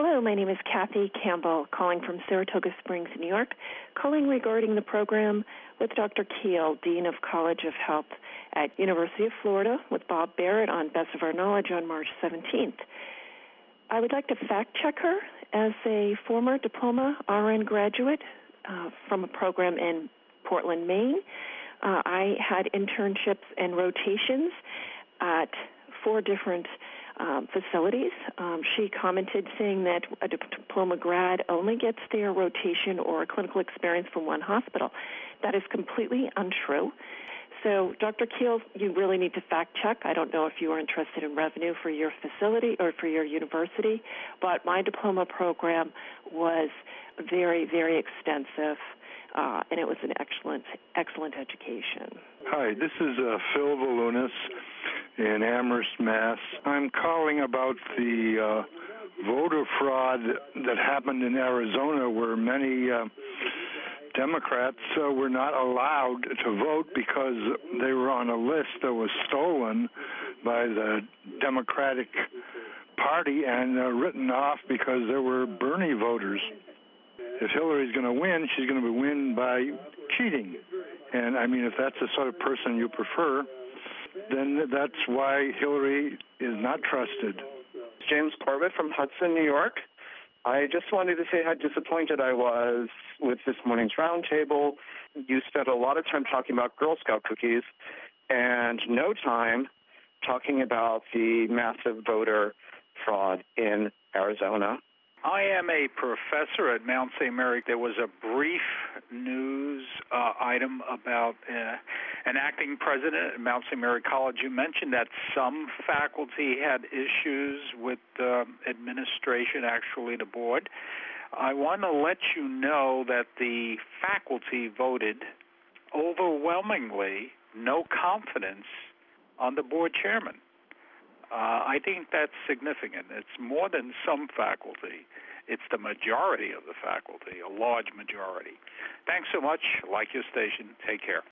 Hello, my name is Kathy Campbell, calling from Saratoga Springs, New York, calling regarding the program with Dr. Keel, Dean of College of Health at University of Florida, with Bob Barrett on Best of Our Knowledge on March 17th. I would like to fact-check her as a former diploma RN graduate from a program in Portland, Maine. I had internships and rotations at 4 different facilities. She commented saying that a diploma grad only gets their rotation or clinical experience from one hospital. That is completely untrue. So, Dr. Keel, you really need to fact check. I don't know if you are interested in revenue for your facility or for your university, but my diploma program was very, very extensive, and it was an excellent education. Hi, this is Phil Volunas in Amherst, Mass. I'm calling about the voter fraud that happened in Arizona, where many Democrats were not allowed to vote because they were on a list that was stolen by the Democratic Party and written off because there were Bernie voters. If Hillary's going to win, she's going to win by cheating. And, I mean, if that's the sort of person you prefer, then that's why Hillary is not trusted. James Corbett from Hudson, New York. I just wanted to say how disappointed I was with this morning's roundtable. You spent a lot of time talking about Girl Scout cookies and no time talking about the massive voter fraud in Arizona. I am a professor at Mount St. Mary. There was a brief news item about an acting president at Mount St. Mary College. You mentioned that some faculty had issues with administration, actually the board. I want to let you know that the faculty voted overwhelmingly no confidence on the board chairman. I think that's significant. It's more than some faculty. It's the majority of the faculty, a large majority. Thanks so much. Like your station. Take care.